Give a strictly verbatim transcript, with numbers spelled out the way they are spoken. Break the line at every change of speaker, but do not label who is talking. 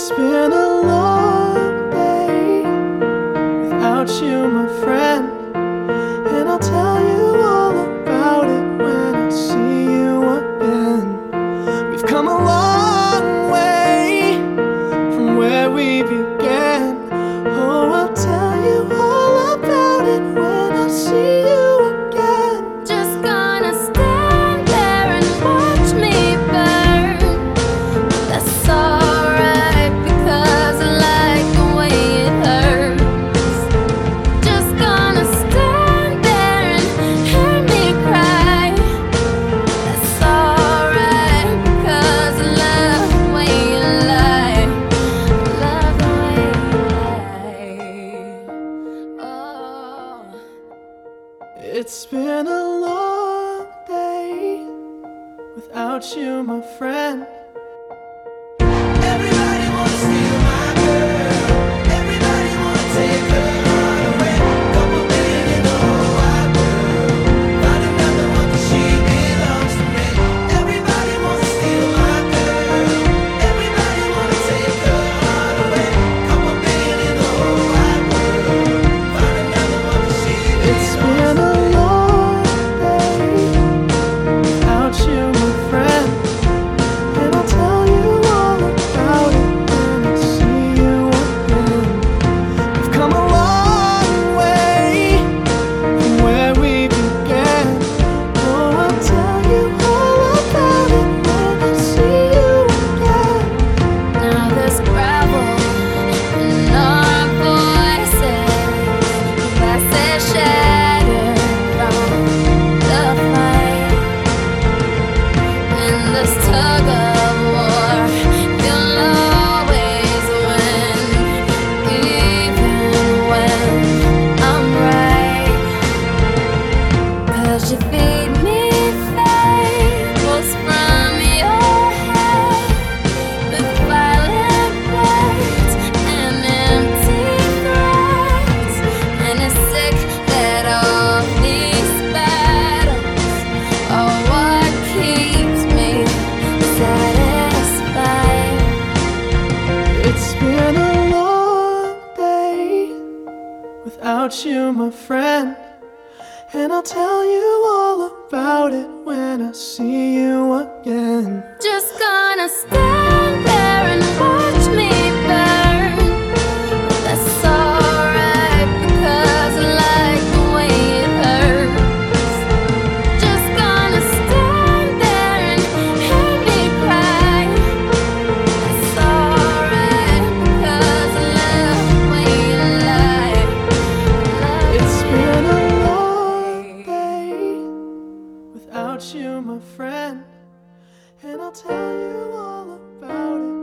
It's been a long day without you, my friend, and I'll tell you all about it when I see you again. We've come a long way from where we began. Oh, I'll tell you all about it when I see you again.
Just gonna stand there and watch me burn. That's alright because I like the way it hurts. Just gonna stand there and hear me cry. That's alright because I love the way you lie. Love the way you lie. Oh.
It's been a long day without you, my friend.
Everybody wanna steal my girl. Everybody wanna take her heart away. Couple million in the whole wide world. Find another one 'cause she belongs to me. Everybody wanna steal my girl. Everybody wanna take her heart away. Couple million in the whole wide world. Find another one 'cause she
It's
belongs
been
to me.
a long day without you, my friend, and I'll tell you all about it when I see you again. We've come a long way from where we began. Oh, I'll tell you all about it when I see you again.
Now there's gravel in our voices, glasses shattered from the fight, and this tug of war you'll always win, even when I'm right. 'Cause you feed me fables from your head with violent words and empty threats, and it's sick that all these battles are what keeps me satisfied.
It's been a long day without you, my friend, and I'll tell you all about it when I see you again.
Just gonna stand there and watch me burn. That's alright because I like the way it hurts. Just gonna stand there and hear me cry. That's alright because I love the way you lie. Love
It's
the
been a
way
long day without you, my friend, and I'll tell you all about it